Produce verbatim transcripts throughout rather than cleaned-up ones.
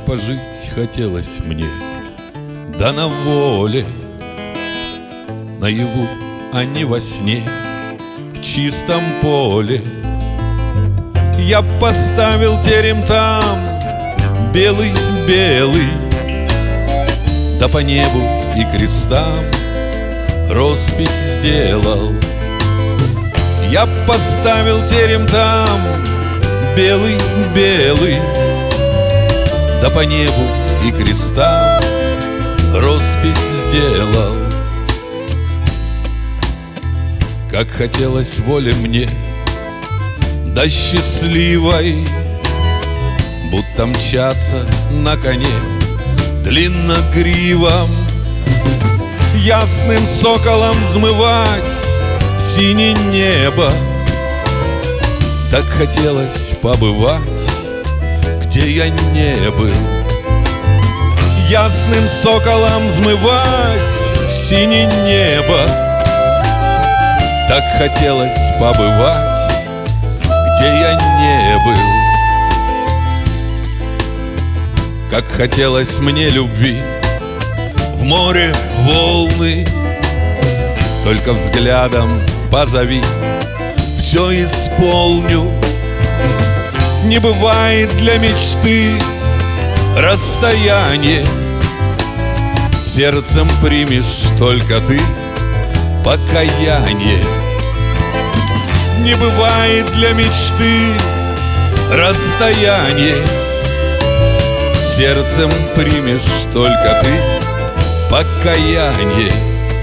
пожить хотелось мне, да на воле, наяву, а не во сне, в чистом поле. Я поставил терем там, белый-белый, да по небу и крестам роспись сделал. Я поставил терем там, белый-белый, да по небу и крестам роспись сделал. Как хотелось воле мне, да счастливой, будто мчаться на коне длинногривом, ясным соколом взмывать в синее небо. Так хотелось побывать, где я не был, ясным соколом взмывать в синее небо. Так хотелось побывать, где я не был. Как хотелось мне любви, в море волны, только взглядом позови, все исполню. Не бывает для мечты расстояние, сердцем примешь только ты покаяние. Не бывает для мечты расстояние, сердцем примешь только ты покаяние.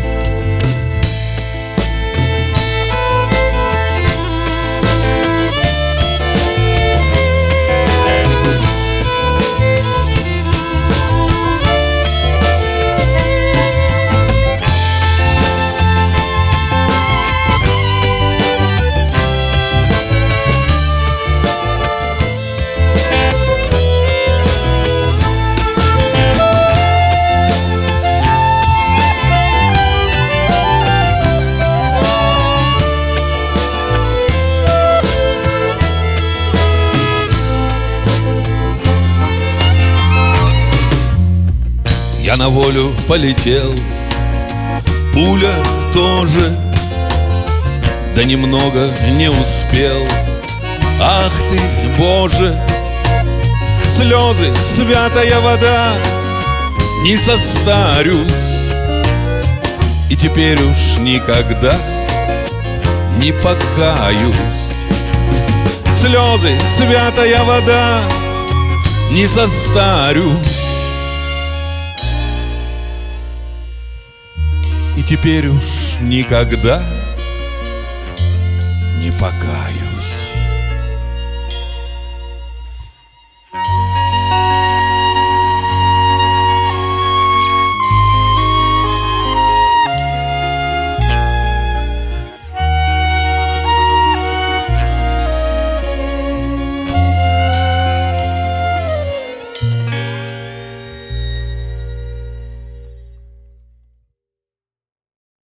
Я на волю полетел, пуля тоже, да немного не успел. Ах ты, Боже, слезы, святая вода, не состарюсь, и теперь уж никогда не покаюсь. Слезы, святая вода, не состарюсь, и теперь уж никогда не покаюсь.